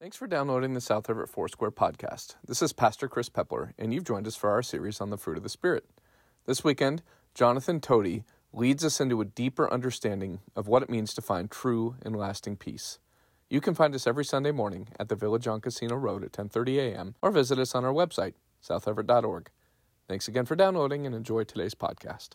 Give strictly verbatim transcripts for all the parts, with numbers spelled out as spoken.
Thanks for downloading the South Everett Foursquare podcast. This is Pastor Chris Pepler, and you've joined us for our series on the fruit of the Spirit. This weekend, Jonathan Toady leads us into a deeper understanding of what it means to find true and lasting peace. You can find us every Sunday morning at the Village on Casino Road at ten thirty a.m. or visit us on our website, south everett dot org. Thanks again for downloading and enjoy today's podcast.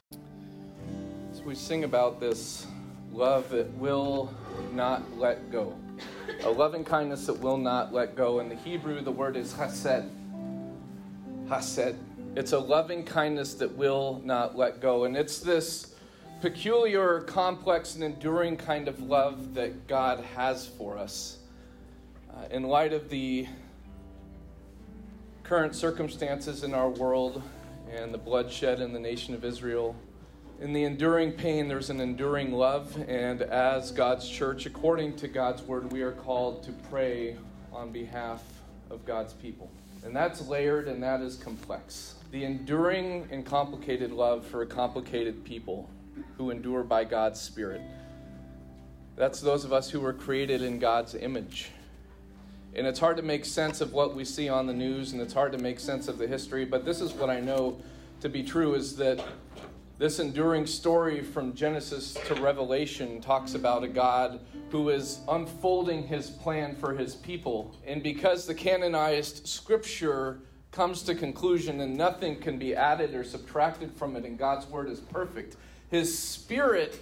So we sing about this love that will not let go. A loving kindness that will not let go. In the Hebrew, the word is chesed. Chesed. It's a loving kindness that will not let go. And it's this peculiar, complex, and enduring kind of love that God has for us. Uh, in light of the current circumstances in our world and the bloodshed in the nation of Israel, in the enduring pain, there's an enduring love, and as God's church, according to God's word, we are called to pray on behalf of God's people. And that's layered, and that is complex. The enduring and complicated love for a complicated people who endure by God's Spirit. That's those of us who were created in God's image. And it's hard to make sense of what we see on the news, and it's hard to make sense of the history, but this is what I know to be true, is that this enduring story from Genesis to Revelation talks about a God who is unfolding his plan for his people. And because the canonized scripture comes to conclusion and nothing can be added or subtracted from it, and God's word is perfect, his Spirit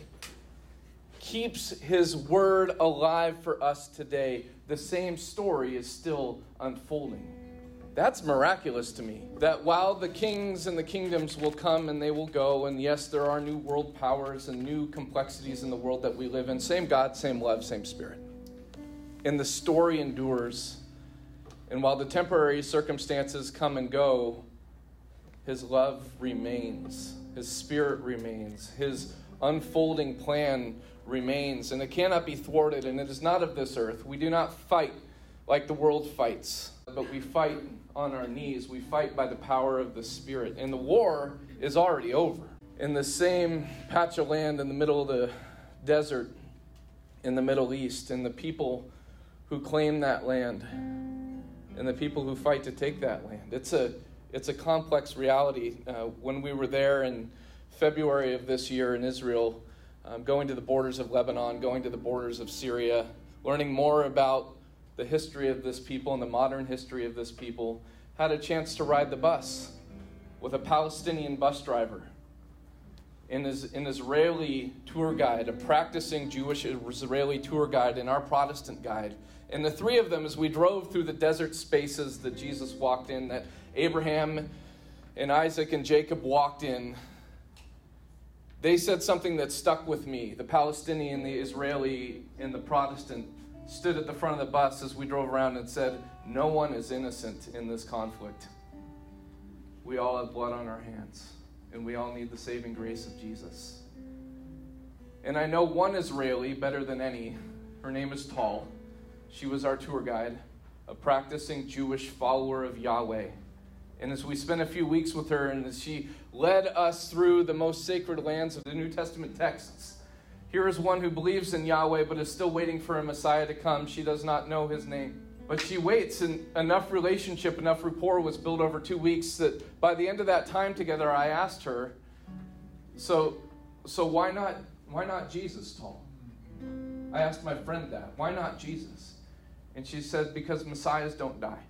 keeps his word alive for us today. The same story is still unfolding. That's miraculous to me, that while the kings and the kingdoms will come and they will go, and yes, there are new world powers and new complexities in the world that we live in, same God, same love, same Spirit. And the story endures. And while the temporary circumstances come and go, his love remains. His Spirit remains. His unfolding plan remains. And it cannot be thwarted, and it is not of this earth. We do not fight like the world fights, but we fight on our knees. We fight by the power of the Spirit. And the war is already over. In the same patch of land in the middle of the desert in the Middle East, and the people who claim that land, and the people who fight to take that land. It's a it's a complex reality. Uh, when we were there in February of this year in Israel, um, going to the borders of Lebanon, going to the borders of Syria, learning more about the history of this people and the modern history of this people, had a chance to ride the bus with a Palestinian bus driver, an, an Israeli tour guide, a practicing Jewish Israeli tour guide, and our Protestant guide. And the three of them, as we drove through the desert spaces that Jesus walked in, that Abraham and Isaac and Jacob walked in, they said something that stuck with me. The Palestinian, the Israeli, and the Protestant stood at the front of the bus as we drove around and said, no one is innocent in this conflict. We all have blood on our hands, and we all need the saving grace of Jesus. And I know one Israeli better than any. Her name is Tal. She was our tour guide, a practicing Jewish follower of Yahweh. And as we spent a few weeks with her, and as she led us through the most sacred lands of the New Testament texts, here is one who believes in Yahweh but is still waiting for a Messiah to come. She does not know his name. But she waits, and enough relationship, enough rapport was built over two weeks that by the end of that time together, I asked her, so so why not why not Jesus, Tal? I asked my friend that. Why not Jesus? And she said, because Messiahs don't die.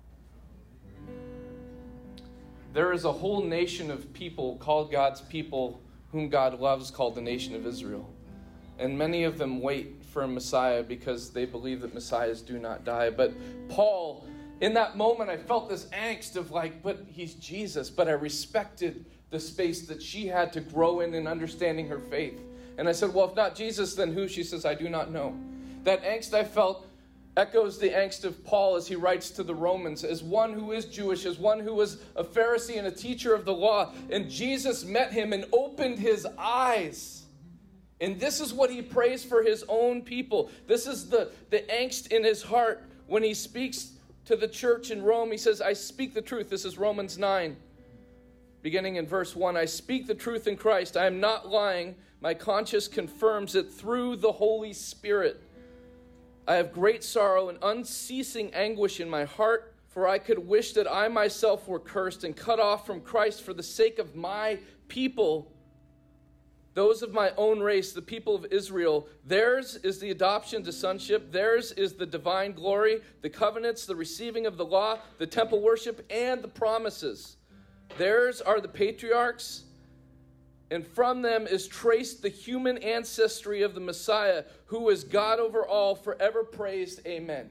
There is a whole nation of people called God's people whom God loves, called the nation of Israel. And many of them wait for a Messiah because they believe that Messiahs do not die. But Paul, in that moment, I felt this angst of like, but he's Jesus. But I respected the space that she had to grow in in understanding her faith. And I said, well, if not Jesus, then who? She says, I do not know. That angst I felt echoes the angst of Paul as he writes to the Romans, as one who is Jewish, as one who was a Pharisee and a teacher of the law. And Jesus met him and opened his eyes. And this is what he prays for his own people. This is the, the angst in his heart when he speaks to the church in Rome. He says, I speak the truth. This is Romans nine, beginning in verse one. I speak the truth in Christ. I am not lying. My conscience confirms it through the Holy Spirit. I have great sorrow and unceasing anguish in my heart, for I could wish that I myself were cursed and cut off from Christ for the sake of my people, those of my own race, the people of Israel. Theirs is the adoption to sonship. Theirs is the divine glory, the covenants, the receiving of the law, the temple worship, and the promises. Theirs are the patriarchs, and from them is traced the human ancestry of the Messiah, who is God over all, forever praised. Amen.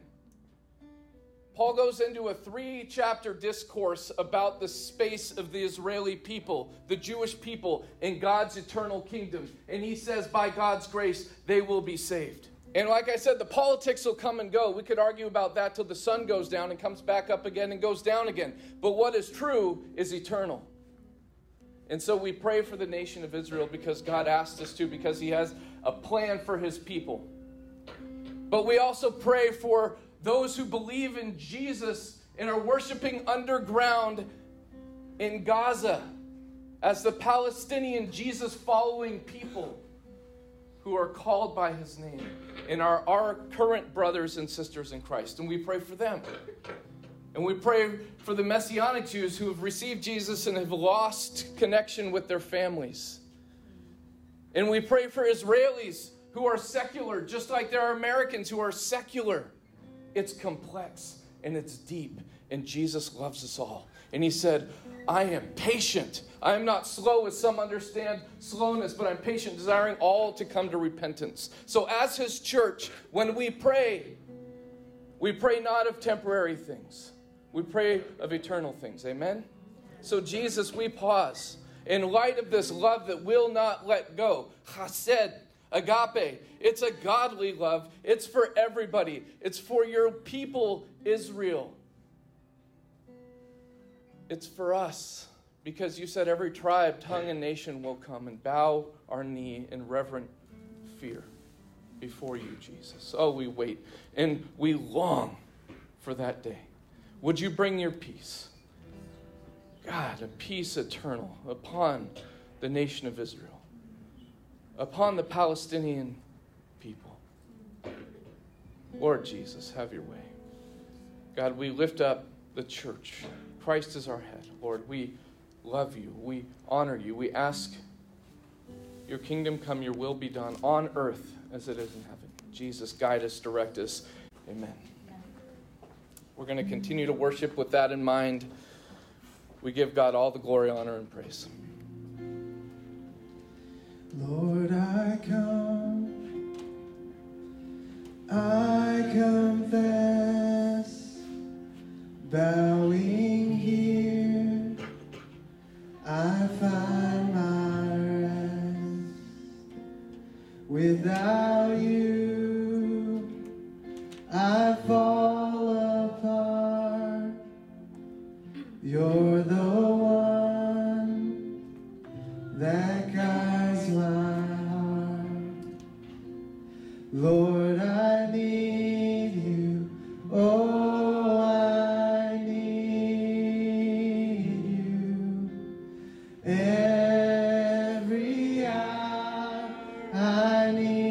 Paul goes into a three-chapter discourse about the space of the Israeli people, the Jewish people, in God's eternal kingdom. And he says, by God's grace, they will be saved. And like I said, the politics will come and go. We could argue about that till the sun goes down and comes back up again and goes down again. But what is true is eternal. And so we pray for the nation of Israel because God asked us to, because he has a plan for his people. But we also pray for those who believe in Jesus and are worshiping underground in Gaza as the Palestinian Jesus-following people who are called by his name and are our current brothers and sisters in Christ. And we pray for them. And we pray for the Messianic Jews who have received Jesus and have lost connection with their families. And we pray for Israelis who are secular, just like there are Americans who are secular. It's complex and it's deep, and Jesus loves us all. And he said, I am patient. I am not slow, as some understand slowness, but I'm patient, desiring all to come to repentance. So as his church, when we pray, we pray not of temporary things. We pray of eternal things. Amen? So Jesus, we pause. In light of this love that will not let go, chesed, agape, it's a godly love. It's for everybody. It's for your people, Israel. It's for us. Because you said every tribe, tongue, and nation will come and bow our knee in reverent fear before you, Jesus. Oh, we wait and we long for that day. Would you bring your peace, God, a peace eternal upon the nation of Israel, upon the Palestinian people. Lord Jesus, have your way. God, we lift up the church. Christ is our head. Lord, we love you. We honor you. We ask your kingdom come, your will be done on earth as it is in heaven. Jesus, guide us, direct us. Amen. We're going to continue to worship with that in mind. We give God all the glory, honor, and praise. Lord, I come, I confess, bowing here, I find my rest. Without you, I fall apart. You're the one that guides my heart. Lord, I need you. Oh, I need you. Every hour I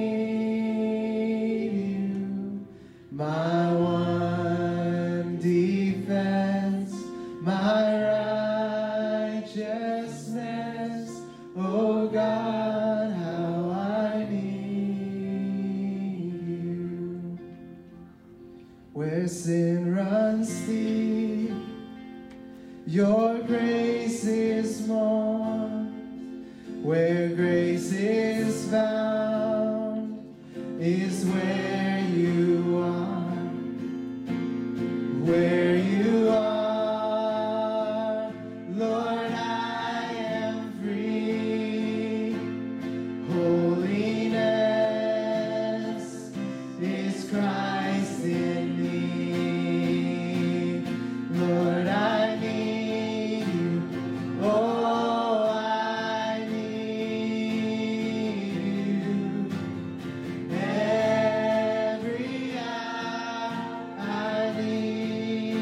need you. My one defense, my righteousness. Oh God, how I need you. Where sin runs deep, your grace is more. Where grace is found is where you are. Where you are, Lord, I am free. Holiness is Christ in me. Lord, I need you. Oh, I need you. Every hour I need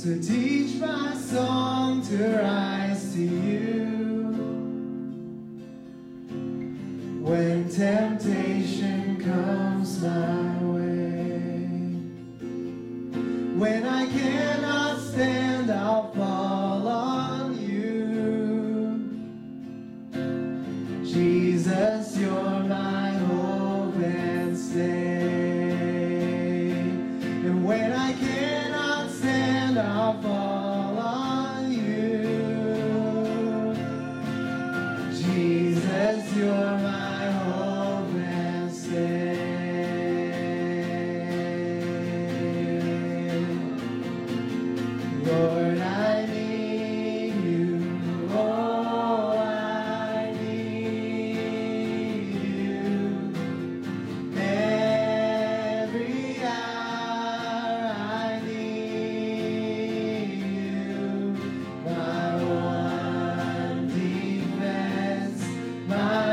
So teach my song to rise to you when temptation comes my way. When I cannot stand, I'll fall on you. Jesus, you're my hope and stay. And when I cannot stand, I'll fall on you. Jesus, you're my hope and stay. Lord, I need you. Oh, I need you. Every hour I need you. My one defense, my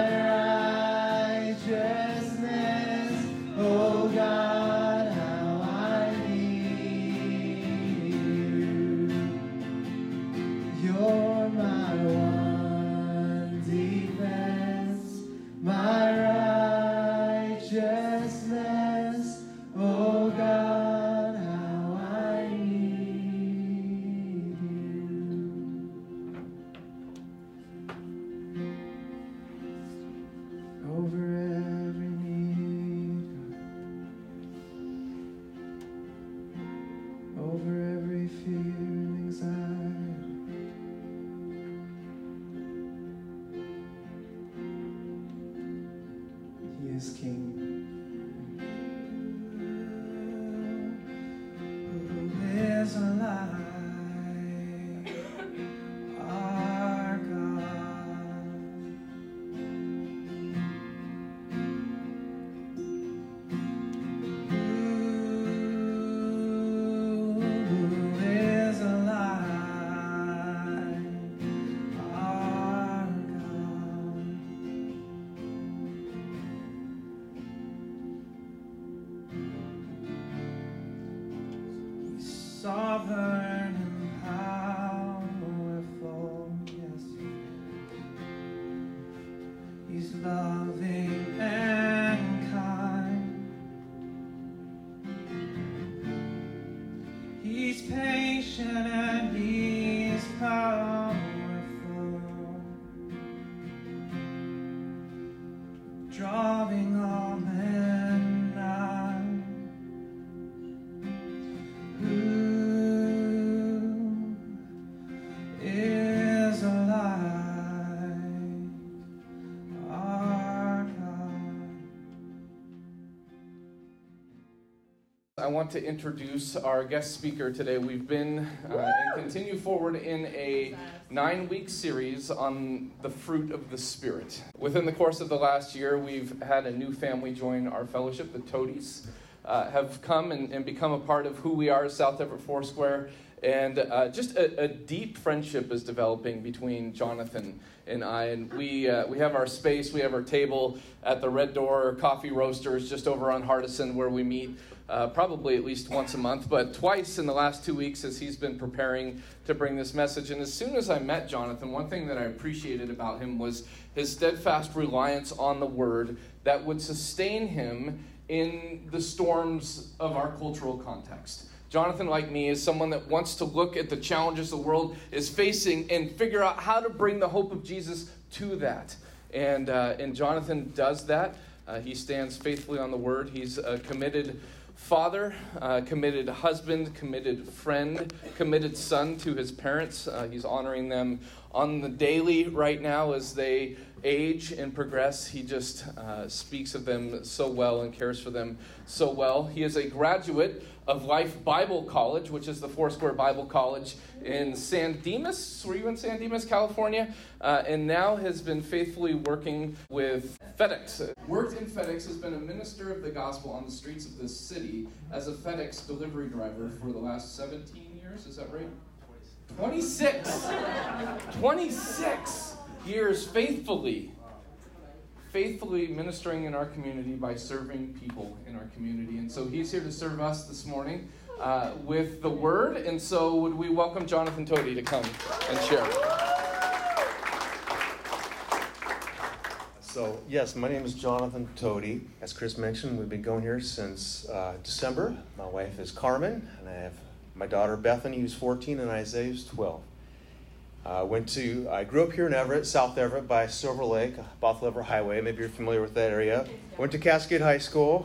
righteousness. Oh God, how I need you. You're my one defense, my righteousness. Oh God, how I need you. Over every need, over every fear and anxiety. He is King. Who is alive? Our God. Who is alive? Our God. He's sovereign and powerful, yes. He's loving and kind. He's patient and he's powerful, drawing all men nigh. Who is alive? Our God. I want to introduce our guest speaker today. We've been uh, and continue forward in a nine-week series on the fruit of the Spirit. Within the course of the last year, we've had a new family join our fellowship. The Toadies uh, have come and, and become a part of who we are as South Everett Foursquare. And uh, just a, a deep friendship is developing between Jonathan and I. And we uh, we have our space, we have our table at the Red Door Coffee Roasters just over on Hardison, where we meet uh, probably at least once a month, but twice in the last two weeks as he's been preparing to bring this message. And as soon as I met Jonathan, one thing that I appreciated about him was his steadfast reliance on the Word that would sustain him in the storms of our cultural context. Jonathan, like me, is someone that wants to look at the challenges the world is facing and figure out how to bring the hope of Jesus to that. And uh, and Jonathan does that. Uh, he stands faithfully on the Word. He's a committed father, uh, committed husband, committed friend, committed son to his parents. Uh, he's honoring them on the daily right now as they age and progress. He just uh, speaks of them so well and cares for them so well. He is a graduate of Life Bible College, which is the Foursquare Bible College in San Dimas. Were you in San Dimas, California? Uh, and now has been faithfully working with FedEx. Worked in FedEx, has been a minister of the gospel on the streets of this city as a FedEx delivery driver for the last seventeen years. Is that right? twenty-six. twenty-six years faithfully. Faithfully ministering in our community by serving people in our community. And so he's here to serve us this morning. uh, with the word. And so would we welcome Jonathan Toady to come and share? So, yes, my name is Jonathan Toady. As Chris mentioned, we've been going here since uh, December. My wife is Carmen, and I have my daughter Bethany, who's fourteen, and Isaiah, who's twelve. Uh, went to, I grew up here in Everett, South Everett by Silver Lake, Bothell Everett Highway. Maybe you're familiar with that area. Went to Cascade High School.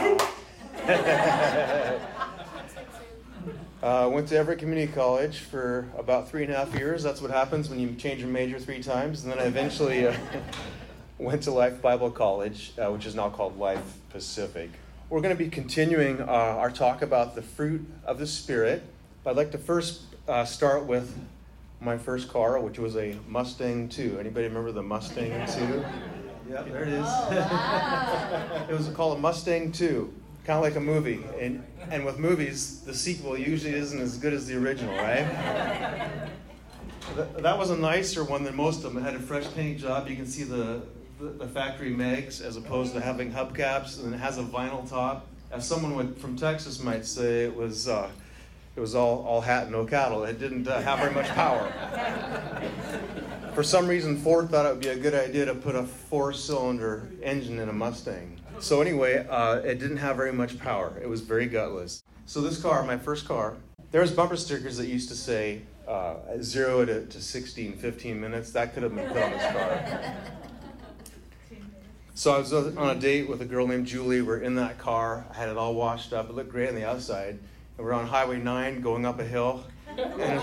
Uh, went to Everett Community College for about three and a half years. That's what happens when you change your major three times. And then I eventually uh, went to Life Bible College, uh, which is now called Life Pacific. We're going to be continuing uh, our talk about the fruit of the Spirit. I'd like to first uh, start with my first car, which was a Mustang two. Anybody remember the Mustang two? Yeah, there it is. Oh, wow. It was called a Mustang two, kind of like a movie. And and with movies, the sequel usually isn't as good as the original, right? That, that was a nicer one than most of them. It had a fresh paint job. You can see the, the, the factory mags as opposed to having hubcaps, and it has a vinyl top. As someone would, from Texas might say, it was... Uh, It was all, all hat and no cattle. It didn't uh, have very much power. For some reason, Ford thought it would be a good idea to put a four-cylinder engine in a Mustang. So anyway, uh, it didn't have very much power. It was very gutless. So this car, my first car, there was bumper stickers that used to say uh, zero to, to sixty in fifteen minutes. That could have been put on this car. So I was on a date with a girl named Julie. We're in that car. I had it all washed up. It looked great on the outside. We're on Highway nine going up a hill. And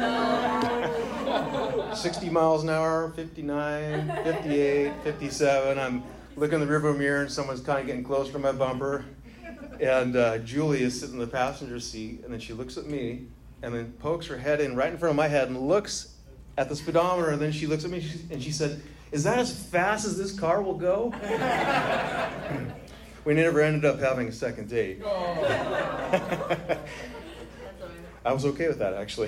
sixty miles an hour, fifty-nine, fifty-eight, fifty-seven. I'm looking in the rearview mirror and someone's kind of getting close to my bumper. And uh, Julie is sitting in the passenger seat, and then she looks at me and then pokes her head in right in front of my head and looks at the speedometer. And then she looks at me and she said, "Is that as fast as this car will go?" We never ended up having a second date. I was okay with that, actually.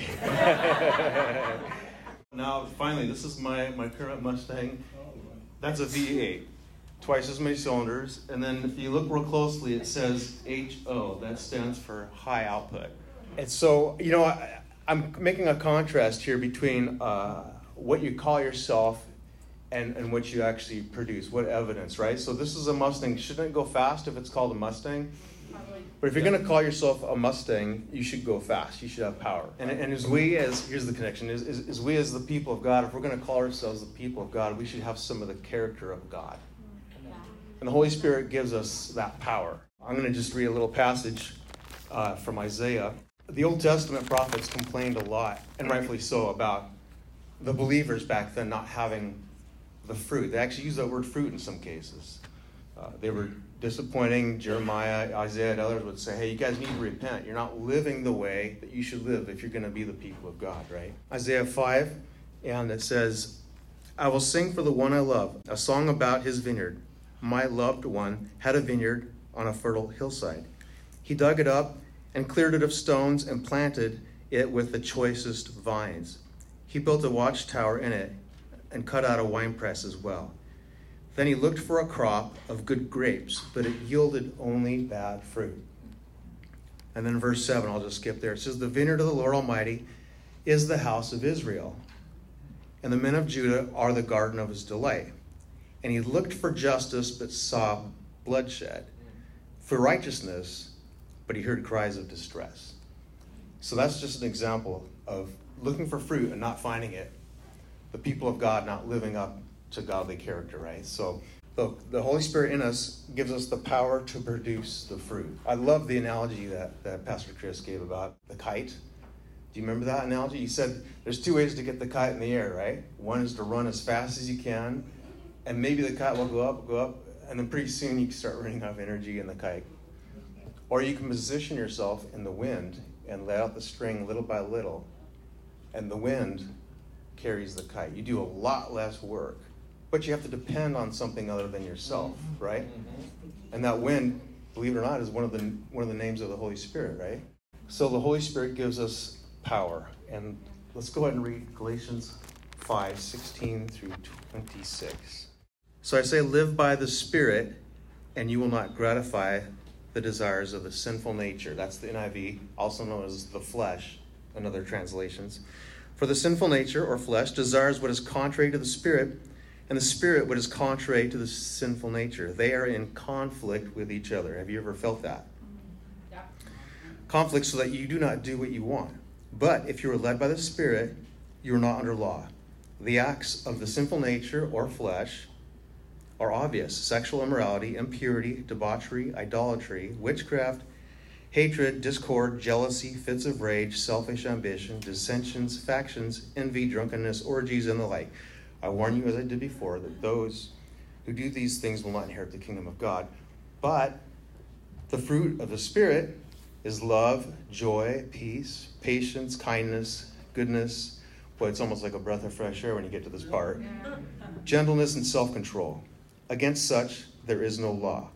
Now, finally, this is my, my current Mustang. That's a V eight, twice as many cylinders. And then if you look real closely, it says H O. That stands for high output. And so, you know, I, I'm making a contrast here between uh, what you call yourself And, and what you actually produce, what evidence, right? So this is a Mustang. Shouldn't it go fast if it's called a Mustang? Probably. But if you're going to call yourself a Mustang, you should go fast. You should have power. And, and as we as, here's the connection, as, as, as we as the people of God, if we're going to call ourselves the people of God, we should have some of the character of God. Yeah. And the Holy Spirit gives us that power. I'm going to just read a little passage uh, from Isaiah. The Old Testament prophets complained a lot, and rightfully so, about the believers back then not having the fruit. They actually use that word fruit in some cases. Uh, they were disappointing. Jeremiah, Isaiah, and others would say, hey, you guys need to repent. You're not living the way that you should live if you're going to be the people of God, right? Isaiah five, and it says, I will sing for the one I love, a song about his vineyard. My loved one had a vineyard on a fertile hillside. He dug it up and cleared it of stones and planted it with the choicest vines. He built a watchtower in it and cut out a winepress as well. Then he looked for a crop of good grapes, but it yielded only bad fruit. And then verse seven, I'll just skip there. It says, the vineyard of the Lord Almighty is the house of Israel, and the men of Judah are the garden of his delight. And he looked for justice, but saw bloodshed, for righteousness, but he heard cries of distress. So that's just an example of looking for fruit and not finding it. The people of God not living up to godly character, right? So the, the Holy Spirit in us gives us the power to produce the fruit. I love the analogy that, that Pastor Chris gave about the kite. Do you remember that analogy? He said there's two ways to get the kite in the air, right? One is to run as fast as you can, and maybe the kite will go up, go up, and then pretty soon you start running out of energy in the kite. Or you can position yourself in the wind and let out the string little by little, and the wind carries the kite. You do a lot less work, but you have to depend on something other than yourself, right? And that wind, believe it or not, is one of the one of the names of the Holy Spirit, right? So the Holy Spirit gives us power. And let's go ahead and read Galatians five, sixteen through twenty-six. So I say, live by the Spirit, and you will not gratify the desires of the sinful nature. That's the N I V, also known as the flesh in other translations. For the sinful nature, or flesh, desires what is contrary to the Spirit, and the Spirit what is contrary to the sinful nature. They are in conflict with each other. Have you ever felt that? Yeah. Conflict so that you do not do what you want. But if you are led by the Spirit, you are not under law. The acts of the sinful nature, or flesh, are obvious: sexual immorality, impurity, debauchery, idolatry, witchcraft, hatred, discord, jealousy, fits of rage, selfish ambition, dissensions, factions, envy, drunkenness, orgies, and the like. I warn you, as I did before, that those who do these things will not inherit the kingdom of God. But the fruit of the Spirit is love, joy, peace, patience, kindness, goodness. Boy, it's almost like a breath of fresh air when you get to this part. Gentleness and self-control. Against such there is no law.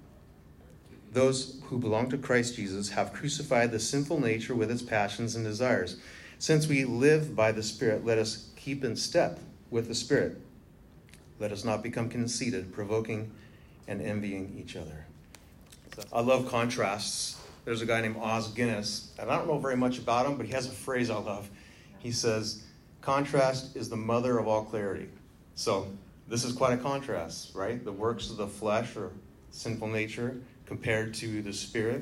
Those who belong to Christ Jesus have crucified the sinful nature with its passions and desires. Since we live by the Spirit, let us keep in step with the Spirit. Let us not become conceited, provoking and envying each other. I love contrasts. There's a guy named Os Guinness, and I don't know very much about him, but he has a phrase I love. He says, contrast is the mother of all clarity. So this is quite a contrast, right? The works of the flesh or sinful nature compared to the Spirit.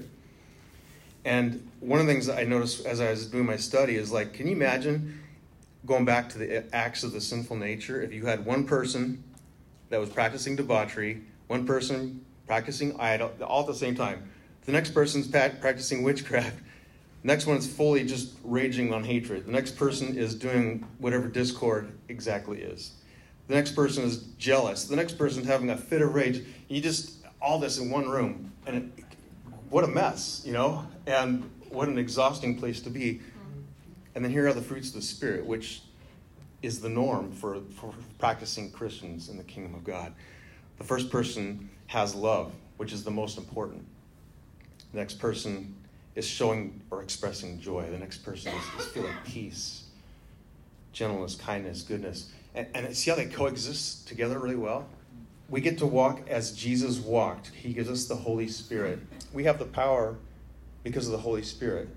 And one of the things that I noticed as I was doing my study is, like, can you imagine going back to the acts of the sinful nature if you had one person that was practicing debauchery, one person practicing idol, all at the same time. The next person's practicing witchcraft. The next one's fully just raging on hatred. The next person is doing whatever discord exactly is. The next person is jealous. The next person's having a fit of rage. You just, all this in one room. And it, what a mess, you know? And what an exhausting place to be. And then here are the fruits of the Spirit, which is the norm for, for practicing Christians in the kingdom of God. The first person has love, which is the most important. The next person is showing or expressing joy. The next person is, is feeling peace, gentleness, kindness, goodness. And, and see how they coexist together really well? We get to walk as Jesus walked. He gives us the Holy Spirit. We have the power because of the Holy Spirit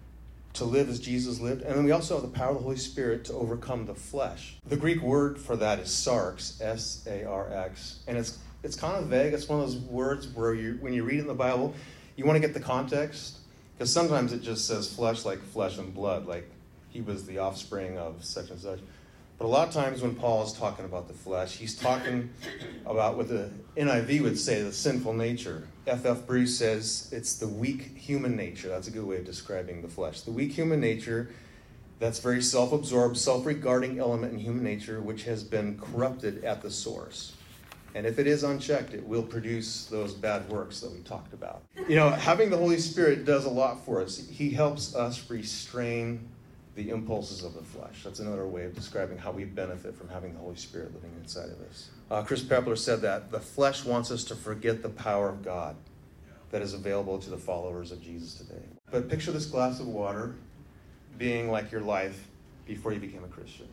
to live as Jesus lived. And then we also have the power of the Holy Spirit to overcome the flesh. The Greek word for that is sarx, S A R X. And it's it's kind of vague. It's one of those words where you, when you read it in the Bible, you want to get the context. Because sometimes it just says flesh, like flesh and blood, like he was the offspring of such and such. But a lot of times when Paul is talking about the flesh, he's talking about what the N I V would say, the sinful nature. F F Bruce says it's the weak human nature. That's a good way of describing the flesh. The weak human nature, that's very self-absorbed, self-regarding element in human nature, which has been corrupted at the source. And if it is unchecked, it will produce those bad works that we talked about. You know, having the Holy Spirit does a lot for us. He helps us restrain the impulses of the flesh. That's another way of describing how we benefit from having the Holy Spirit living inside of us. Uh, Chris Pepler said that the flesh wants us to forget the power of God that is available to the followers of Jesus today. But picture this glass of water being like your life before you became a Christian.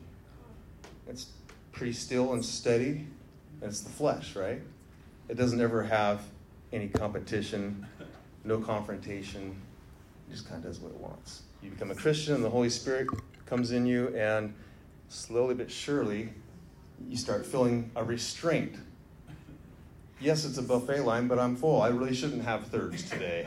It's pretty still and steady. And it's the flesh, right? It doesn't ever have any competition, no confrontation. It just kind of does what it wants. You become a Christian and the Holy Spirit comes in you, and slowly but surely you start feeling a restraint. Yes, it's a buffet line, but I'm full. I really shouldn't have thirds today.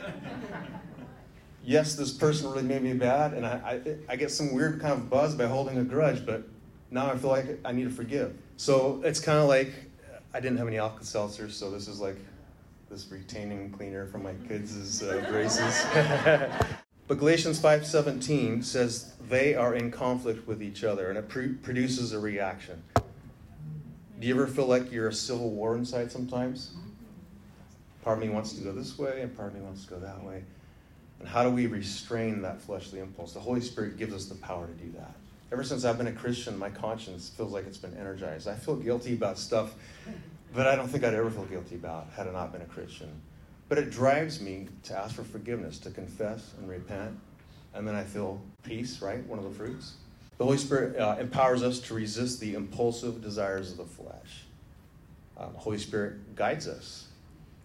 Yes, this person really made me bad, and I, I, I get some weird kind of buzz by holding a grudge, but now I feel like I need to forgive. So it's kind of like, I didn't have any Alka-Seltzer, so this is like this retaining cleaner from my kids' uh, braces. But Galatians five seventeen says they are in conflict with each other, and it pr- produces a reaction. Do you ever feel like you're a civil war inside sometimes? Part of me wants to go this way, and part of me wants to go that way. And how do we restrain that fleshly impulse? The Holy Spirit gives us the power to do that. Ever since I've been a Christian, my conscience feels like it's been energized. I feel guilty about stuff that I don't think I'd ever feel guilty about had I not been a Christian. But it drives me to ask for forgiveness, to confess and repent. And then I feel peace, right? One of the fruits. The Holy Spirit uh, empowers us to resist the impulsive desires of the flesh. Um, the Holy Spirit guides us,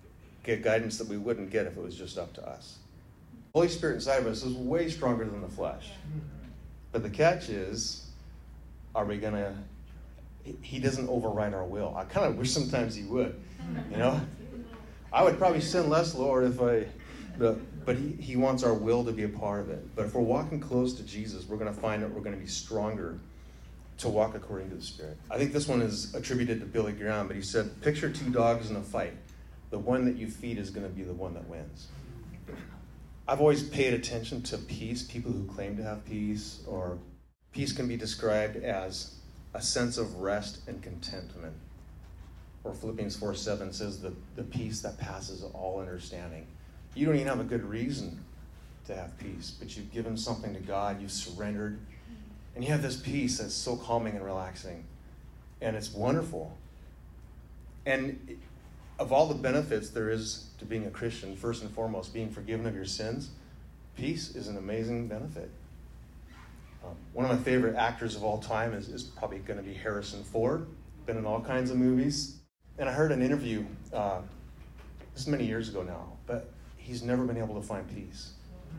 get guidance that we wouldn't get if it was just up to us. The Holy Spirit inside of us is way stronger than the flesh. But the catch is, are we going to, he doesn't override our will. I kind of wish sometimes he would, you know. I would probably sin less, Lord, if I, the, but he, he wants our will to be a part of it. But if we're walking close to Jesus, we're going to find that we're going to be stronger to walk according to the Spirit. I think this one is attributed to Billy Graham, but he said, picture two dogs in a fight. The one that you feed is going to be the one that wins. I've always paid attention to peace, people who claim to have peace, or peace can be described as a sense of rest and contentment. Or Philippians four seven says the, the peace that passes all understanding. You don't even have a good reason to have peace, but you've given something to God, you've surrendered, and you have this peace that's so calming and relaxing. And it's wonderful. And of all the benefits there is to being a Christian, first and foremost, being forgiven of your sins, peace is an amazing benefit. Um, one of my favorite actors of all time is, is probably going to be Harrison Ford. Been in all kinds of movies. And I heard an interview, uh, this is many years ago now, but he's never been able to find peace.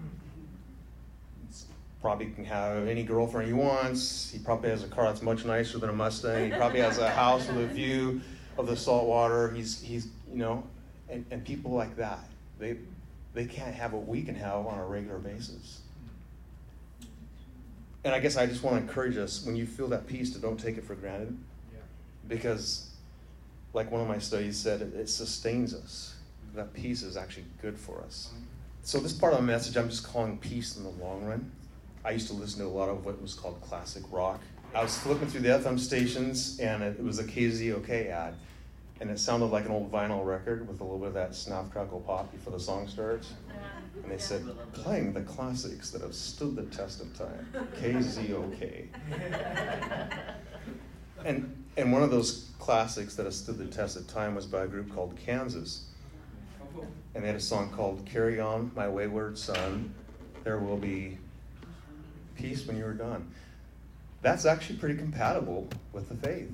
He's probably can have any girlfriend he wants. He probably has a car that's much nicer than a Mustang. He probably has a house with a view of the salt water. He's, he's you know, and, and people like that, they they can't have what we can have on a regular basis. And I guess I just want to encourage us, when you feel that peace, to don't take it for granted. Yeah. Because, like one of my studies said, it, it sustains us. That peace is actually good for us. So this part of the message, I'm just calling peace in the long run. I used to listen to a lot of what was called classic rock. I was flipping through the F M stations, and it, it was a K Z O K ad. And it sounded like an old vinyl record with a little bit of that snap, crackle, pop before the song starts. And they said, playing the classics that have stood the test of time. K Z O K. And and one of those classics that have stood the test of time was by a group called Kansas. And they had a song called Carry On, My Wayward Son. There will be peace when you are done. That's actually pretty compatible with the faith.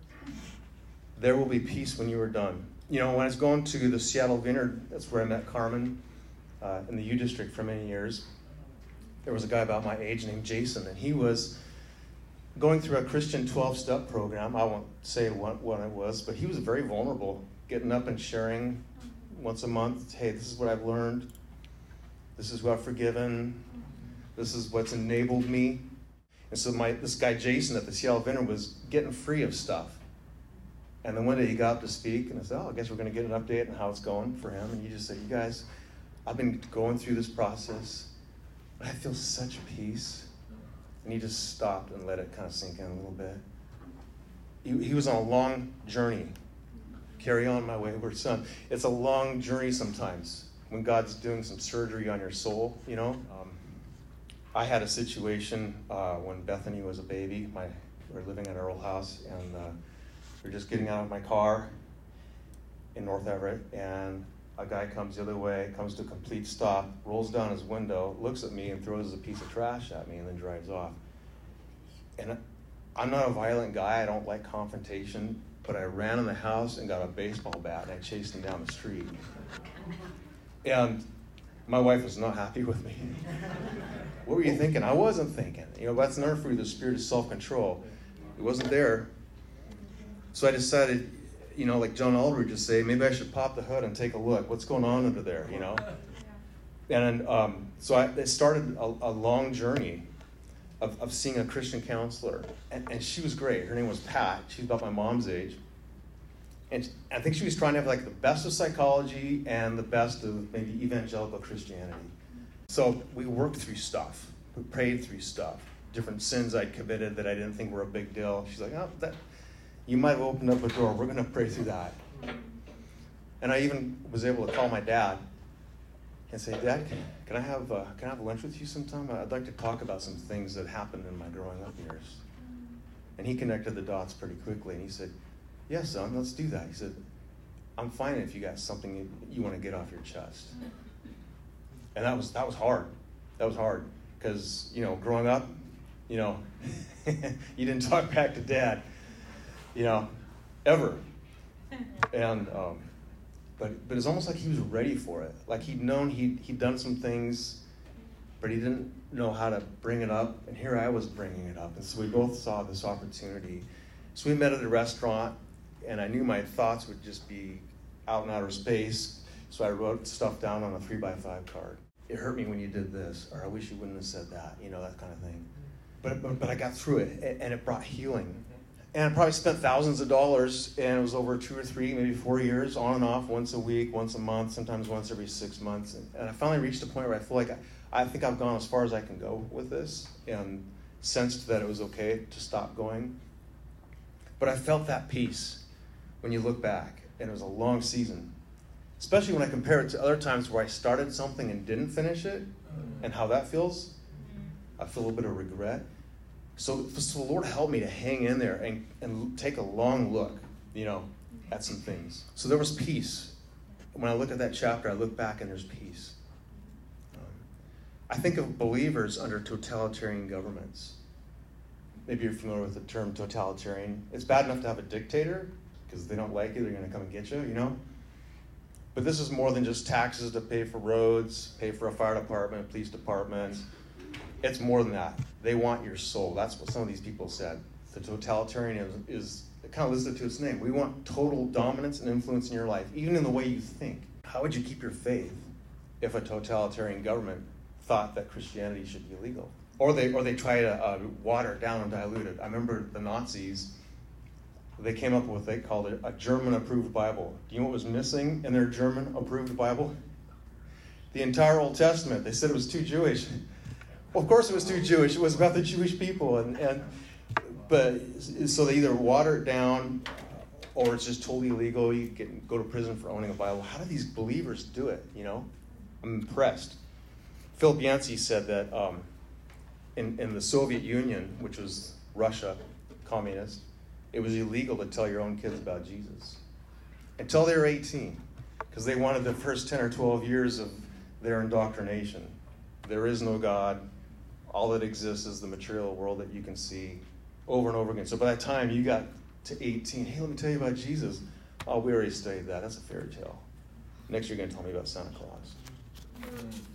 There will be peace when you are done. You know, when I was going to the Seattle Vineyard, that's where I met Carmen uh, in the U District for many years. There was a guy about my age named Jason, and he was going through a Christian twelve-step program. I won't say what, what it was, but he was very vulnerable, getting up and sharing once a month, hey, this is what I've learned. This is what I've forgiven. This is what's enabled me. And so my this guy Jason at the Seattle Vineyard was getting free of stuff. And then one day he got up to speak, and I said, oh, I guess we're going to get an update on how it's going for him. And he just said, you guys, I've been going through this process, but I feel such peace. And he just stopped and let it kind of sink in a little bit. He, he was on a long journey. Carry on, my wayward son. It's a long journey sometimes when God's doing some surgery on your soul, you know. Um, I had a situation uh, when Bethany was a baby. My, we were living at our old house, and uh, we were just getting out of my car in North Everett, and a guy comes the other way, comes to a complete stop, rolls down his window, looks at me, and throws a piece of trash at me, and then drives off. And I'm not a violent guy. I don't like confrontation, but I ran in the house and got a baseball bat, and I chased him down the street. And my wife was not happy with me. What were you thinking? I wasn't thinking. You know, that's another fruit of the spirit of self-control. It wasn't there. So I decided, you know, like John Aldridge would say, maybe I should pop the hood and take a look. What's going on under there, you know? And um, so I, it started a, a long journey of, of seeing a Christian counselor. And, and she was great. Her name was Pat. She was about my mom's age. And I think she was trying to have like the best of psychology and the best of maybe evangelical Christianity. So we worked through stuff. We prayed through stuff. Different sins I'd committed that I didn't think were a big deal. She's like, oh, that, you might have opened up a door. We're going to pray through that. And I even was able to call my dad and say, Dad, can, can I have uh, can I have lunch with you sometime? I'd like to talk about some things that happened in my growing up years. And he connected the dots pretty quickly, and he said, yes, son, let's do that. He said, I'm fine if you got something you, you want to get off your chest. And that was that was hard. That was hard because, you know, growing up, you know, you didn't talk back to Dad, you know, ever. And um, but but it's almost like he was ready for it. Like he'd known he'd, he'd done some things, but he didn't know how to bring it up. And here I was bringing it up. And so we both saw this opportunity. So we met at a restaurant, and I knew my thoughts would just be out in outer space. So I wrote stuff down on a three by five card. It hurt me when you did this, or I wish you wouldn't have said that, you know, that kind of thing. But but, but I got through it, and it brought healing. And I probably spent thousands of dollars, and it was over two or three, maybe four years, on and off, once a week, once a month, sometimes once every six months. And, and I finally reached a point where I feel like I, I think I've gone as far as I can go with this, and sensed that it was okay to stop going. But I felt that peace when you look back, and it was a long season. Especially when I compare it to other times where I started something and didn't finish it, and how that feels. I feel a little bit of regret. So, so the Lord helped me to hang in there and, and take a long look, you know, at some things. So there was peace. When I look at that chapter, I look back and there's peace. Um, I think of believers under totalitarian governments. Maybe you're familiar with the term totalitarian. It's bad enough to have a dictator, because if they don't like you, they're going to come and get you, you know. But this is more than just taxes to pay for roads, pay for a fire department, police department. It's more than that. They want your soul. That's what some of these people said. The totalitarian is, is it kind of lives up to its name. We want total dominance and influence in your life, even in the way you think. How would you keep your faith if a totalitarian government thought that Christianity should be illegal? Or they or they try to uh, water it down and dilute it. I remember the Nazis, they came up with what they called it a German-approved Bible. Do you know what was missing in their German-approved Bible? The entire Old Testament. They said it was too Jewish. Well, of course it was too Jewish. It was about the Jewish people. and, and But so they either water it down, or it's just totally illegal. You get, go to prison for owning a Bible. How do these believers do it, you know? I'm impressed. Philip Yancey said that um, in, in the Soviet Union, which was Russia, communist, it was illegal to tell your own kids about Jesus until they were eighteen, because they wanted the first ten or twelve years of their indoctrination. There is no God. All that exists is the material world that you can see over and over again. So by that time you got to eighteen, hey, let me tell you about Jesus. Oh, we already studied that. That's a fairy tale. Next you're going to tell me about Santa Claus.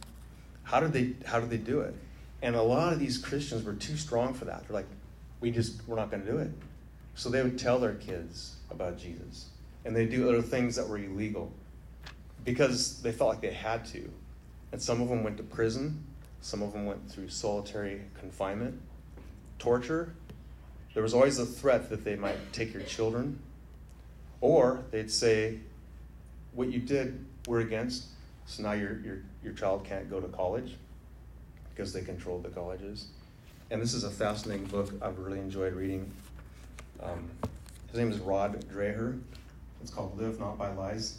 How did they how did they do it? And a lot of these Christians were too strong for that. They're like, we just, we're not going to do it. So they would tell their kids about Jesus. And they'd do other things that were illegal because they felt like they had to. And some of them went to prison. Some of them went through solitary confinement, torture. There was always a threat that they might take your children. Or they'd say, what you did, we're against. So now your, your, your child can't go to college because they controlled the colleges. And this is a fascinating book I've really enjoyed reading. Um, his name is Rod Dreher. It's called Live Not by Lies.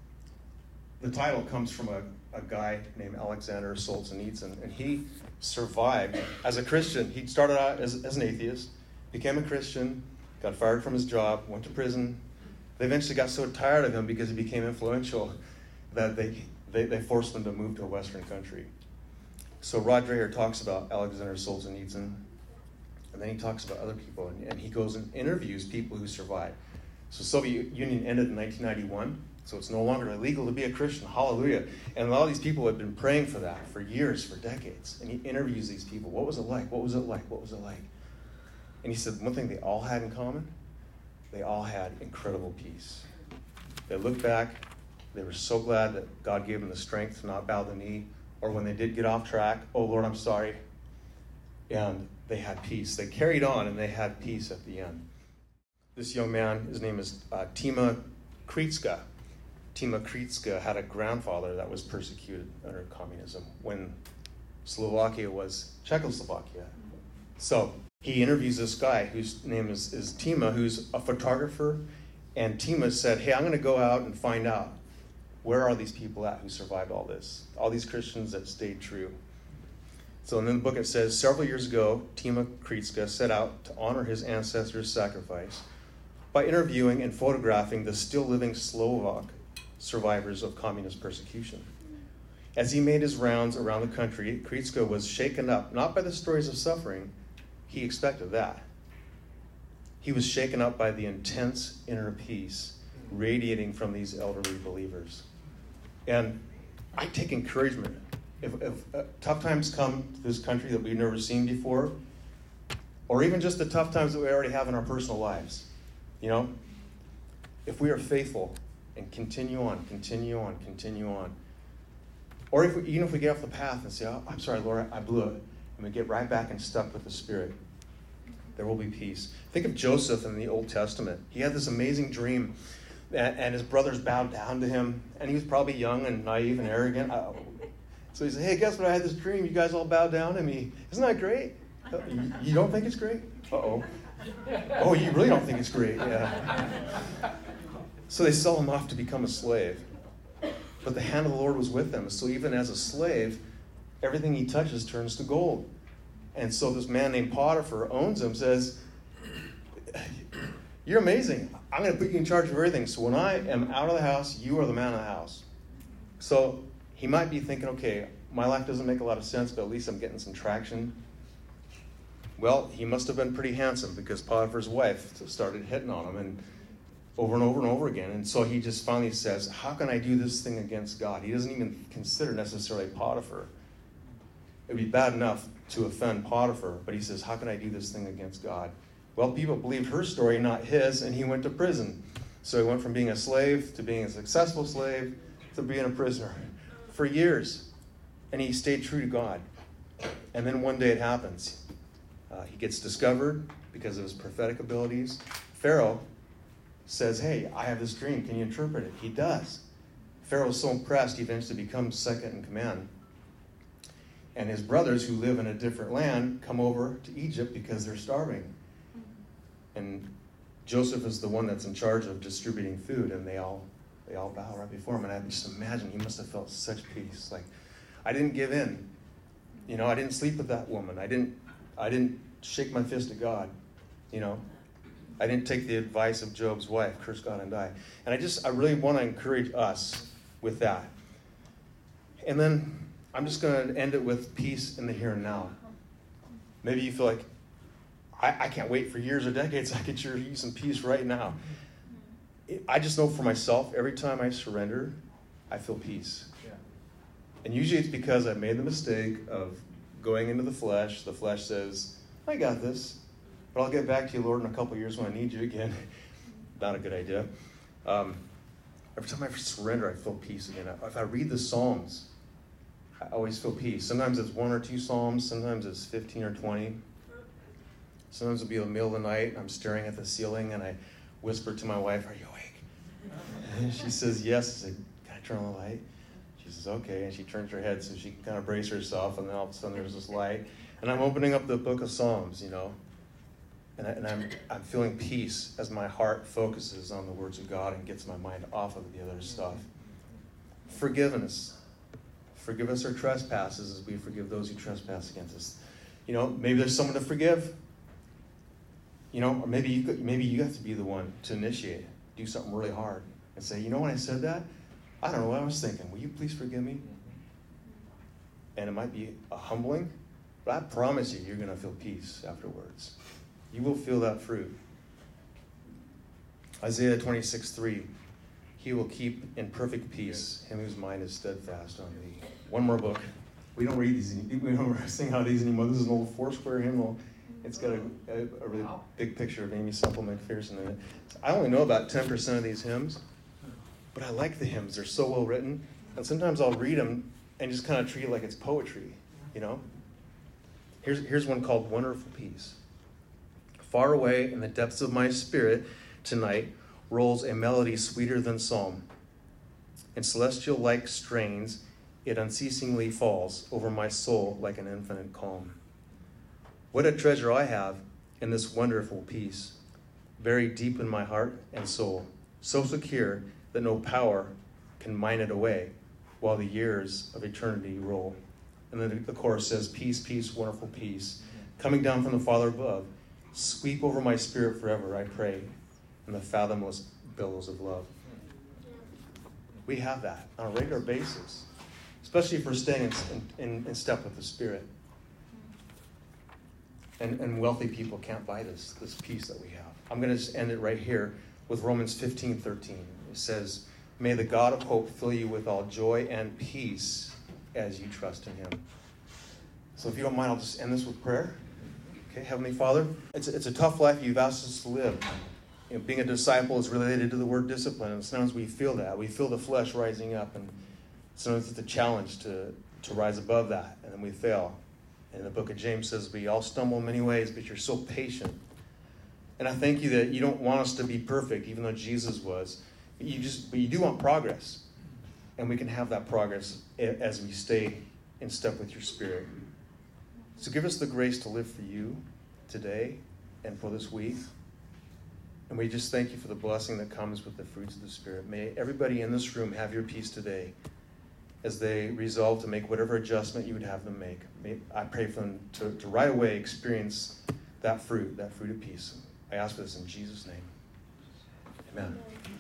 The title comes from a, a guy named Alexander Solzhenitsyn, and he survived as a Christian. He started out as, as an atheist, became a Christian, got fired from his job, went to prison. They eventually got so tired of him because he became influential that they, they, they forced him to move to a Western country. So Rod Dreher talks about Alexander Solzhenitsyn, and then he talks about other people, and, and he goes and interviews people who survived. So Soviet Union ended in nineteen ninety-one, so it's no longer illegal to be a Christian. Hallelujah. And a lot of these people had been praying for that for years, for decades. And he interviews these people. What was it like? What was it like? What was it like? And he said one thing they all had in common, they all had incredible peace. They looked back, they were so glad that God gave them the strength to not bow the knee, or when they did get off track, oh Lord, I'm sorry. And they had peace. They carried on and they had peace at the end. This young man, his name is uh, Tima Kritska. Tima Kritska had a grandfather that was persecuted under communism when Slovakia was Czechoslovakia. So he interviews this guy whose name is, is Tima, who's a photographer. And Tima said, hey, I'm going to go out and find out where are these people at who survived all this, all these Christians that stayed true. So in the book it says, several years ago, Tima Kritska set out to honor his ancestors' sacrifice by interviewing and photographing the still living Slovak survivors of communist persecution. As he made his rounds around the country, Kritska was shaken up, not by the stories of suffering, he expected that. He was shaken up by the intense inner peace radiating from these elderly believers. And I take encouragement. If, if uh, tough times come to this country that we've never seen before, or even just the tough times that we already have in our personal lives, you know, if we are faithful and continue on, continue on, continue on, or if we, even if we get off the path and say, oh, I'm sorry, Lord, I blew it, and we get right back and stuck with the Spirit, there will be peace. Think of Joseph in the Old Testament. He had this amazing dream, and, and his brothers bowed down to him, and he was probably young and naive and arrogant. Uh, so he said, hey, guess what? I had this dream. You guys all bowed down to me. Isn't that great? You, you don't think it's great? Uh-oh. Oh, you really don't think it's great? Yeah. So they sell him off to become a slave. But the hand of the Lord was with him. So even as a slave, everything he touches turns to gold. And so this man named Potiphar owns him, says, you're amazing. I'm going to put you in charge of everything. So when I am out of the house, you are the man of the house. So he might be thinking, okay, my life doesn't make a lot of sense, but at least I'm getting some traction. Well, he must have been pretty handsome because Potiphar's wife started hitting on him and over and over and over again. And so he just finally says, how can I do this thing against God? He doesn't even consider necessarily Potiphar. It would be bad enough to offend Potiphar, but he says, how can I do this thing against God? Well, people believed her story, not his, and he went to prison. So he went from being a slave to being a successful slave to being a prisoner for years. And he stayed true to God. And then one day it happens. Uh, he gets discovered because of his prophetic abilities. Pharaoh says, hey, I have this dream. Can you interpret it? He does. Pharaoh's so impressed, he eventually becomes second in command. And his brothers, who live in a different land, come over to Egypt because they're starving. And Joseph is the one that's in charge of distributing food, and they all they all bow right before him. And I just imagine he must have felt such peace. Like, I didn't give in. You know, I didn't sleep with that woman. I didn't I didn't shake my fist at God. You know, I didn't take the advice of Job's wife, curse God and die. And I just I really want to encourage us with that. And then I'm just going to end it with peace in the here and now. Maybe you feel like, I, I can't wait for years or decades. I could sure use some peace right now. It, I just know for myself, every time I surrender, I feel peace. Yeah. And usually it's because I made the mistake of going into the flesh. The flesh says, I got this, but I'll get back to you, Lord, in a couple of years when I need you again. Not a good idea. Um, every time I surrender, I feel peace again. If I read the Psalms, I always feel peace. Sometimes it's one or two Psalms. Sometimes it's fifteen or twenty. Sometimes it'll be in the middle of the night. I'm staring at the ceiling, and I whisper to my wife, are you awake? And she says, yes. I say, can I turn on the light? She says, okay. And she turns her head so she can kind of brace herself, and then all of a sudden there's this light. And I'm opening up the book of Psalms, you know, and, I, and I'm, I'm feeling peace as my heart focuses on the words of God and gets my mind off of the other stuff. Forgiveness. Forgive us our trespasses as we forgive those who trespass against us. You know, maybe there's someone to forgive. You know, or maybe you could, maybe you have to be the one to initiate it. Do something really hard and say, you know, when I said that, I don't know what I was thinking. Will you please forgive me? And it might be a humbling, but I promise you, you're going to feel peace afterwards. You will feel that fruit. Isaiah twenty-six three. He will keep in perfect peace him whose mind is steadfast on thee. One more book. We don't read these. We don't sing out of these anymore. This is an old Foursquare hymnal. It's got a, a, a really big picture of Amy Semple McPherson in it. I only know about ten percent of these hymns, but I like the hymns. They're so well written. And sometimes I'll read them and just kind of treat it like it's poetry, you know? Here's, here's one called Wonderful Peace. Far away in the depths of my spirit tonight rolls a melody sweeter than psalm. In celestial-like strains, it unceasingly falls over my soul like an infinite calm. What a treasure I have in this wonderful peace, buried deep in my heart and soul, so secure that no power can mine it away while the years of eternity roll. And then the chorus says, peace, peace, wonderful peace, coming down from the Father above, sweep over my spirit forever, I pray, in the fathomless billows of love. We have that on a regular basis, especially if we're staying in, in, in step with the Spirit. And, and wealthy people can't buy this, this peace that we have. I'm going to just end it right here with Romans fifteen thirteen. It says, may the God of hope fill you with all joy and peace as you trust in him. So if you don't mind, I'll just end this with prayer. Okay, Heavenly Father, it's, it's a tough life you've asked us to live. You know, being a disciple is related to the word discipline, and sometimes we feel that. We feel the flesh rising up, and sometimes it's a challenge to, to rise above that, and then we fail. And the book of James says we all stumble in many ways, but you're so patient. And I thank you that you don't want us to be perfect, even though Jesus was. But you just, but you do want progress. And we can have that progress as we stay in step with your Spirit. So give us the grace to live for you today and for this week. And we just thank you for the blessing that comes with the fruits of the Spirit. May everybody in this room have your peace today as they resolve to make whatever adjustment you would have them make. May, I pray for them to, to right away experience that fruit, that fruit of peace. I ask for this in Jesus' name. Amen.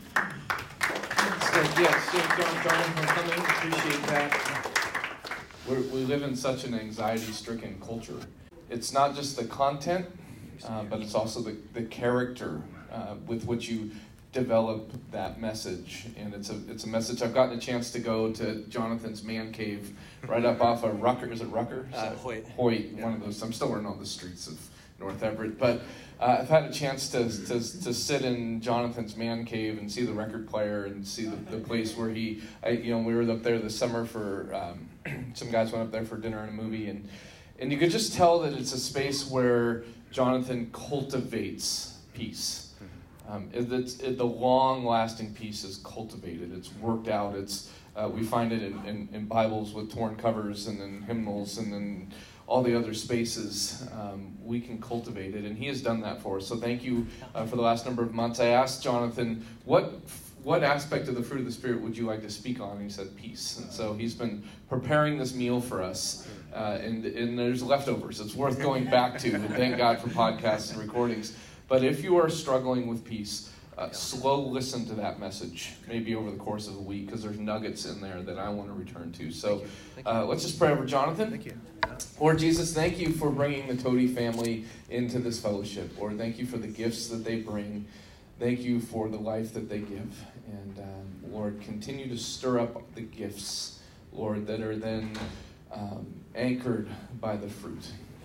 Yes, John, John, for coming. Appreciate that. We're, we live in such an anxiety-stricken culture. It's not just the content, uh, but it's also the, the character uh, with which you develop that message. And it's a it's a message. I've gotten a chance to go to Jonathan's man cave right up off of Rucker. Is it Rucker? Uh, Hoyt. Hoyt, yeah. One of those. I'm still learning on the streets of North Everett. But uh, I've had a chance to, to to sit in Jonathan's man cave and see the record player and see the, the place where he, I, you know, we were up there this summer for, um, some guys went up there for dinner and a movie. And, and you could just tell that it's a space where Jonathan cultivates peace. Um, it, it's, it, the long-lasting peace is cultivated. It's worked out. It's uh, we find it in, in, in Bibles with torn covers and in hymnals and in all the other spaces. Um, we can cultivate it, and he has done that for us. So thank you uh, for the last number of months. I asked Jonathan, what what aspect of the fruit of the Spirit would you like to speak on? And he said, peace. And so he's been preparing this meal for us, uh, and, and there's leftovers. It's worth going back to, and thank God for podcasts and recordings. But if you are struggling with peace, uh, slow listen to that message, maybe over the course of a week, because there's nuggets in there that I want to return to. So uh, let's just pray over Jonathan. Thank you. Lord Jesus, thank you for bringing the Tody family into this fellowship. Lord, thank you for the gifts that they bring. Thank you for the life that they give. And um, Lord, continue to stir up the gifts, Lord, that are then um, anchored by the fruit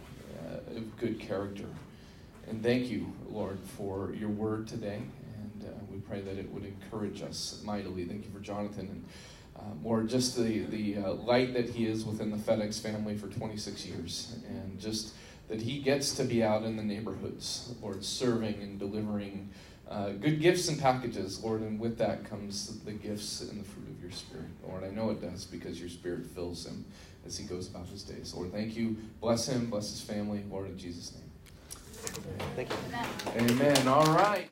uh, of good character. And thank you, Lord, for your word today. And uh, we pray that it would encourage us mightily. Thank you for Jonathan. And uh, Lord, just the, the uh, light that he is within the FedEx family for twenty-six years. And just that he gets to be out in the neighborhoods, Lord, serving and delivering uh, good gifts and packages, Lord. And with that comes the gifts and the fruit of your Spirit. Lord, I know it does because your Spirit fills him as he goes about his days. Lord, thank you. Bless him. Bless his family. Lord, in Jesus' name. Thank you. Amen. All right.